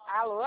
Alô?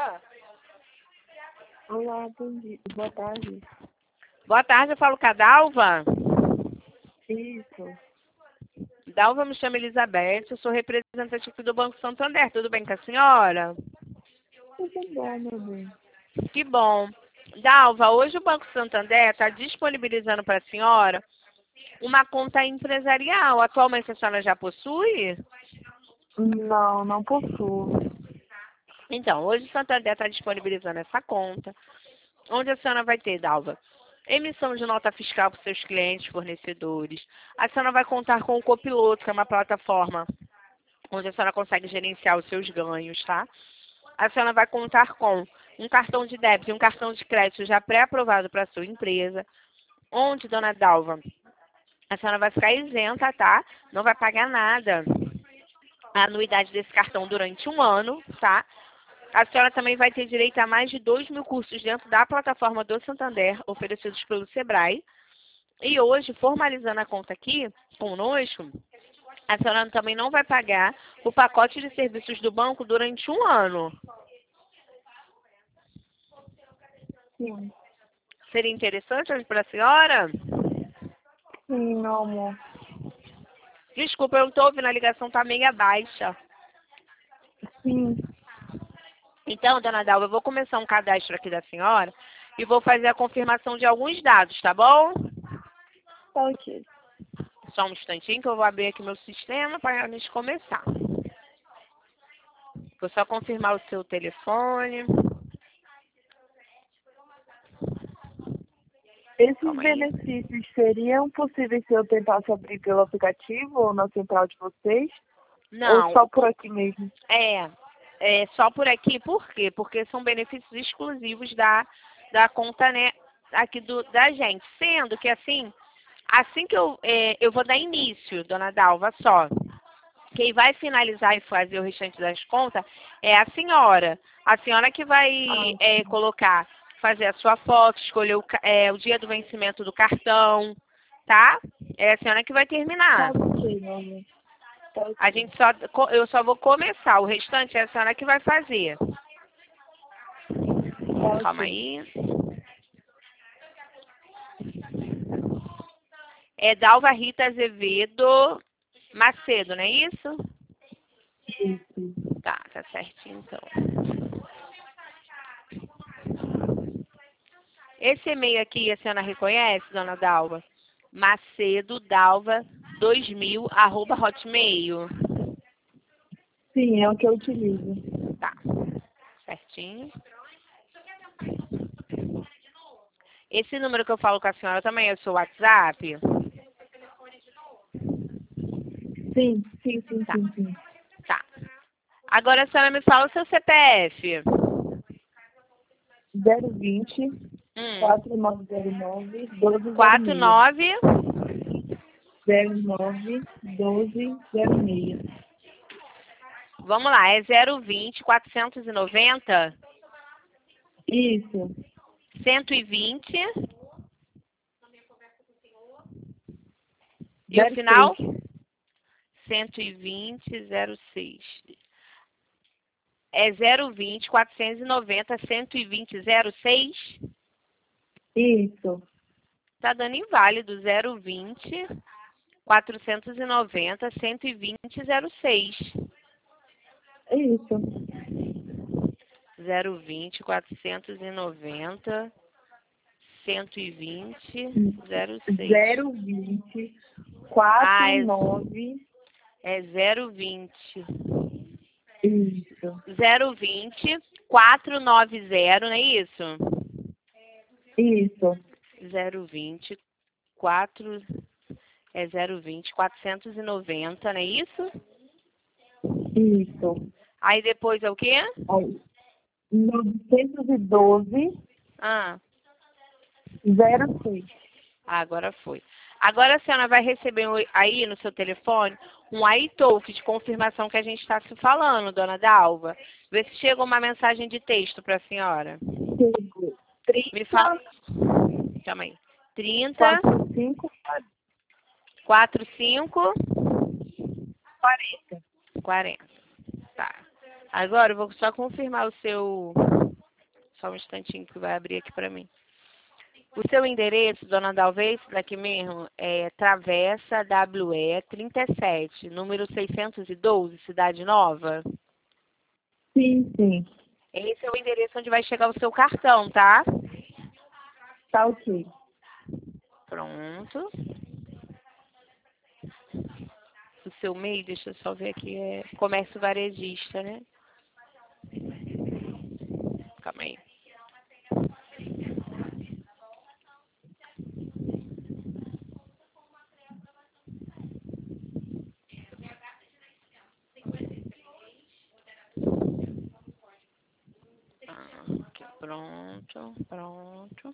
Olá, bom dia. Boa tarde. Boa tarde, eu falo com a Dalva. Isso. Dalva, me chama Elizabeth, eu sou representante aqui do Banco Santander. Tudo bem com a senhora? Tudo bom, meu bem. Que bom. Dalva, hoje o Banco Santander está disponibilizando para a senhora uma conta empresarial. Atualmente a senhora já possui? Não, não possuo. Então, hoje o Santander está disponibilizando essa conta, onde a senhora vai ter, Dalva, emissão de nota fiscal para seus clientes, fornecedores. A senhora vai contar com o Copiloto, que é uma plataforma onde a senhora consegue gerenciar os seus ganhos, tá? A senhora vai contar com um cartão de débito e um cartão de crédito já pré-aprovado para a sua empresa, onde, dona Dalva, a senhora vai ficar isenta, tá? Não vai pagar nada. A anuidade desse cartão durante um ano, tá? A senhora também vai ter direito a mais de 2.000 cursos dentro da plataforma do Santander, oferecidos pelo Sebrae. E hoje, formalizando a conta aqui conosco, a senhora também não vai pagar o pacote de serviços do banco durante um ano. Sim. Seria interessante hoje para a senhora? Sim, meu amor. Desculpa, eu não estou ouvindo, a ligação está meio baixa. Sim. Então, dona Dalva, eu vou começar um cadastro aqui da senhora e vou fazer a confirmação de alguns dados, tá bom? Tá ok. Só um instantinho que eu vou abrir aqui meu sistema para a gente começar. Vou só confirmar o seu telefone. Esses Calma aí. benefícios seriam possíveis se eu tentasse abrir pelo aplicativo ou na central de vocês? Ou Não, só por aqui mesmo? é só por aqui. Por quê? Porque são benefícios exclusivos da conta, né, aqui da gente. Sendo que assim que eu vou dar início, dona Dalva, só. Quem vai finalizar e fazer o restante das contas é a senhora. A senhora que vai colocar, fazer a sua foto, escolher o dia do vencimento do cartão, tá? É a senhora que vai Tá terminar. ok, meu amor. Tá ok. Eu só vou começar, o restante é a senhora que vai fazer. Tá Calma ok. aí. É Dalva Rita Azevedo Macedo, não é isso? Isso. Tá certinho então. Esse e-mail aqui a senhora reconhece, dona Dalva? Macedo Dalva 2000 @hotmail. Sim, é o que eu utilizo. Tá, certinho. Esse número que eu falo com a senhora também é o seu WhatsApp? Sim, sim, sim, Tá, sim, sim. tá. Agora a senhora me fala o seu CPF. 020 4909 1206. 49. 09 1206. Vamos lá, é 020 490 Isso. 120 e o 06. final 120 06. É 020 490 120 06. Isso. Tá dando inválido 020 490 120 06. Isso. 020 490 120 06. 020 Ah, 49. é 020 Isso. 020 490, não é isso? Isso. 020 4 é 020 490, não é isso? Isso. Aí depois é o quê? Aí, 912 Ah, 06. agora foi. Agora a senhora vai receber aí no seu telefone um iTalk de confirmação que a gente está se falando, dona Dalva. Vê se chegou uma mensagem de texto para a senhora. Chegou. Me 30 fala. Calma aí. 30 45 45 40. 40. Tá. Agora eu vou só confirmar o seu... Só um instantinho que vai abrir aqui pra mim. O seu endereço, dona Dalva, é esse daqui mesmo? É Travessa WE 37, número 612, Cidade Nova? Sim, sim. Esse é o endereço onde vai chegar o seu cartão, tá? Tá ok. Pronto. O seu MEI, deixa eu só ver aqui, é comércio varejista, né? Calma aí. Aqui, pronto, pronto.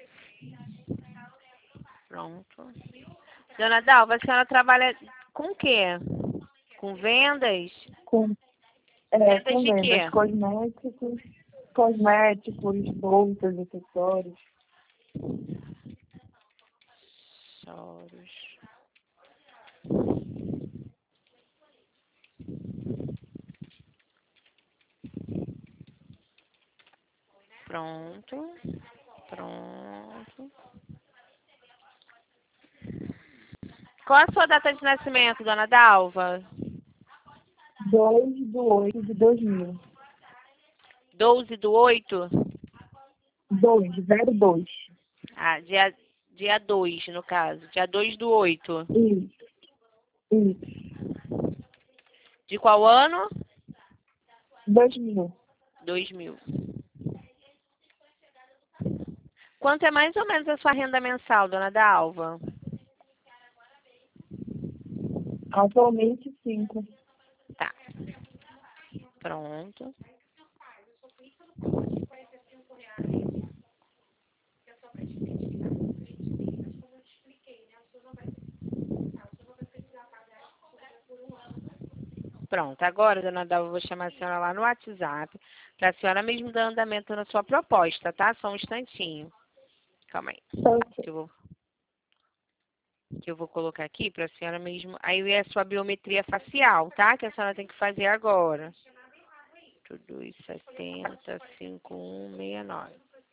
Pronto. Dona Dalva, a senhora trabalha com o quê? Com vendas? Com, Vendas com de quê? vendas cosméticos, bolsas, acessórios. Soros. Pronto. Pronto. Qual a sua data de nascimento, dona Dalva? 2/8/2000. 12/8? 02. Ah, dia 2, no caso. Dia 2/8. Isso, isso. De qual ano? 2000. 2000. Quanto é mais ou menos a sua renda mensal, dona Dalva? Atualmente, 5. Tá. Pronto. Pronto. Agora, dona Dalva, eu vou chamar a senhora lá no WhatsApp para a senhora mesmo dar andamento na sua proposta, tá? Só um instantinho. Calma aí. Tá ok. Que eu vou colocar aqui para a senhora mesmo. Aí é a sua biometria facial, tá? Que a senhora tem que fazer agora. 270 5169.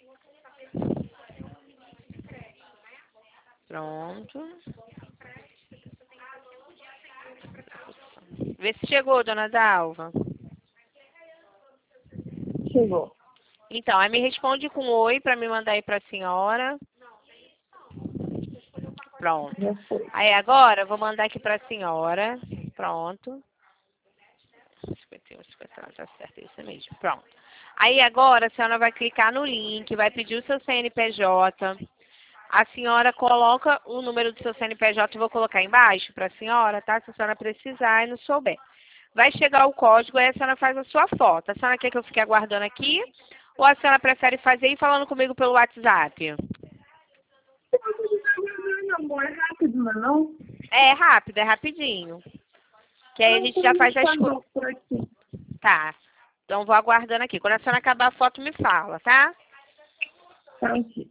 Pronto. Vê se chegou, dona Dalva. Chegou. Então, aí me responde com oi para me mandar aí para a senhora. Pronto. Já foi. Aí agora eu vou mandar aqui para a senhora. Pronto. 51, 59, tá certo, é isso mesmo. Pronto. Aí agora a senhora vai clicar no link, vai pedir o seu CNPJ. A senhora coloca o número do seu CNPJ, eu vou colocar embaixo para a senhora, tá? Se a senhora precisar e não souber. Vai chegar o código, aí a senhora faz a sua foto. A senhora quer que eu fique aguardando aqui? Ou a senhora prefere fazer e falando comigo pelo WhatsApp? Não, amor, é rápido, não é não? É rápido, é rapidinho. Que aí a gente já faz as coisas. Por aqui. Tá. Então vou aguardando aqui. Quando a senhora acabar a foto, me fala, tá? Tá aqui.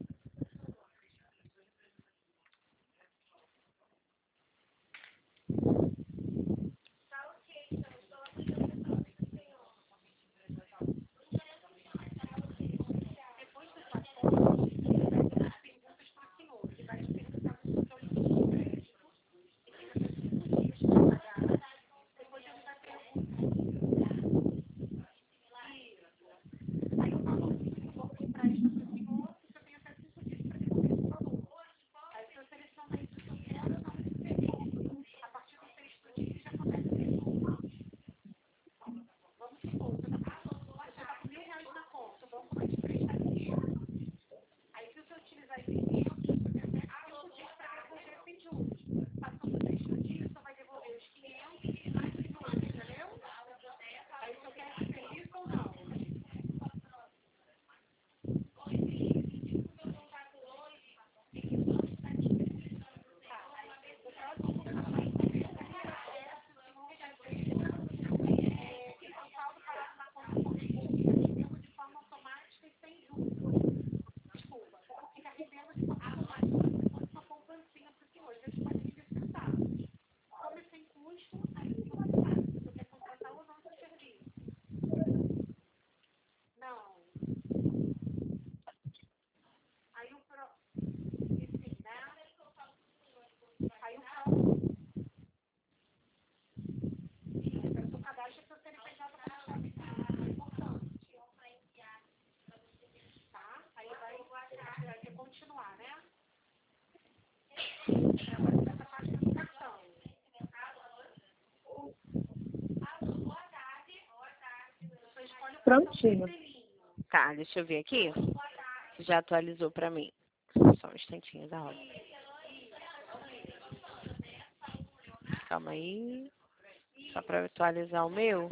prontinho. Tá, deixa eu ver aqui. Se já atualizou pra mim. Só um instantinho da hora. Calma aí. Só pra atualizar o meu.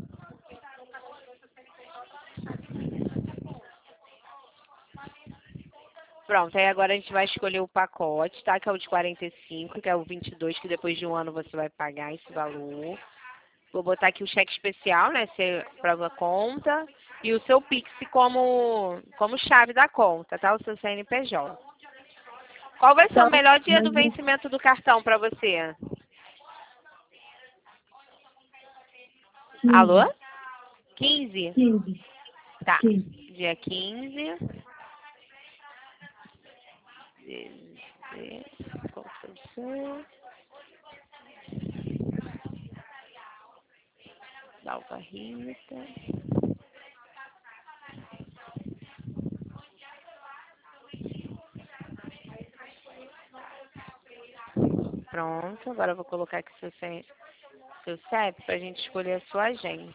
Pronto, aí agora a gente vai escolher o pacote, tá? Que é o de 45, que é o 22, que depois de um ano você vai pagar esse valor. Vou botar aqui o cheque especial, né? Você prova a conta. E o seu Pix como chave da conta, tá? O seu CNPJ. Qual vai ser o Tá, melhor dia mas do vencimento do cartão pra você? 15, Alô? 15? 15, Tá. 15. Dia 15. 16. Confusão. Dalva Rita. Pronto, agora eu vou colocar aqui seu CEP pra gente escolher a sua agência.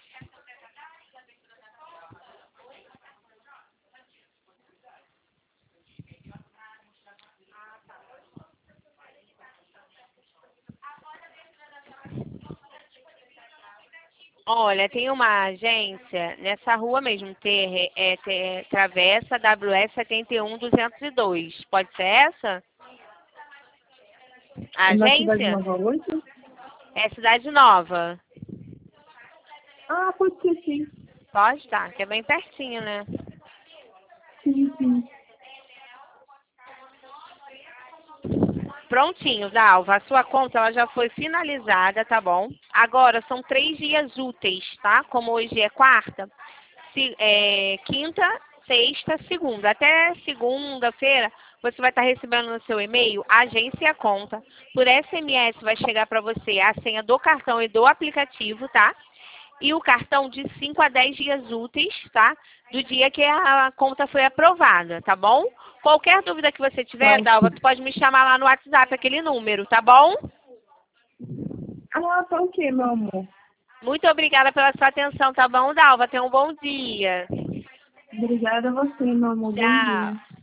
Olha, tem uma agência nessa rua mesmo, Travessa WS 71202. Pode ser essa? A Na cidade de agência? Nova Lúcia? É Cidade Nova. Ah, pode ser sim. Pode? Tá, que é bem pertinho, né? Sim, sim. Prontinho, Dalva. A sua conta ela já foi finalizada, tá bom? Agora são 3 dias úteis, tá? Como hoje é quarta, quinta, sexta, segunda. Até segunda-feira você vai estar recebendo no seu e-mail a agência e a conta. Por SMS vai chegar para você a senha do cartão e do aplicativo, tá? E o cartão de 5 a 10 dias úteis, tá? Do dia que a conta foi aprovada, tá bom? Qualquer dúvida que você Tá tiver, Dalva, ok. tu pode me chamar lá no WhatsApp, aquele número, tá bom? Ah, tá ok, meu amor. Muito obrigada pela sua atenção, tá bom, Dalva? Tenha um bom dia. Obrigada a você, meu amor. Bom Tchau. dia.